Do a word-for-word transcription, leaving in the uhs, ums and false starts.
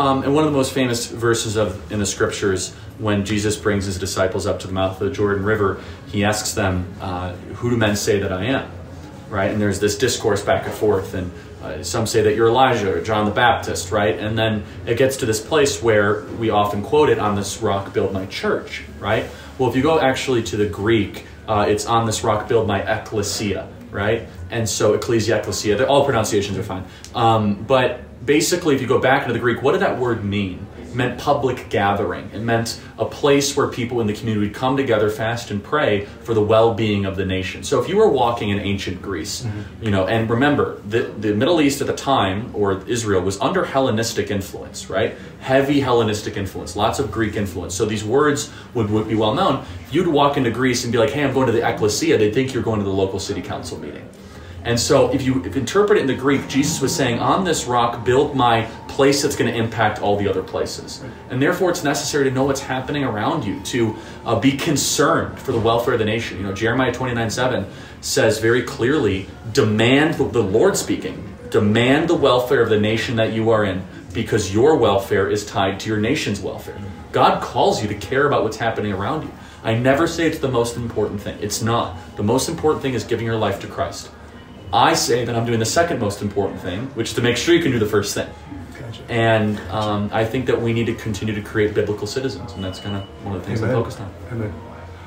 Um, and one of the most famous verses of in the scriptures, when Jesus brings his disciples up to the mouth of the Jordan River, he asks them, uh, who do men say that I am? Right? And there's this discourse back and forth, and uh, some say that you're Elijah or John the Baptist, right? And then it gets to this place where we often quote it, on this rock build my church, right? Well, if you go actually to the Greek, uh, it's on this rock build my ecclesia, right? And so ecclesia, ecclesia, all pronunciations are fine. Um, but basically, if you go back into the Greek, what did that word mean? It meant public gathering. It meant a place where people in the community would come together, fast and pray for the well-being of the nation. So if you were walking in ancient Greece, mm-hmm. you know, and remember, the, the Middle East at the time, or Israel, was under Hellenistic influence, right? Heavy Hellenistic influence, lots of Greek influence. So these words would, would be well known. If you'd walk into Greece and be like, hey, I'm going to the ecclesia, they'd think you're going to the local city council meeting. And so if you if interpret it in the Greek, Jesus was saying, on this rock, build my place that's going to impact all the other places. And therefore, it's necessary to know what's happening around you, to uh, be concerned for the welfare of the nation. You know, Jeremiah twenty-nine seven says very clearly, demand, the, the Lord speaking, demand the welfare of the nation that you are in, because your welfare is tied to your nation's welfare. God calls you to care about what's happening around you. I never say it's the most important thing. It's not. The most important thing is giving your life to Christ. I say that I'm doing the second most important thing, which is to make sure you can do the first thing. Gotcha. And um, I think that we need to continue to create biblical citizens, and that's kind of one of the things Amen. I'm focused on. Amen.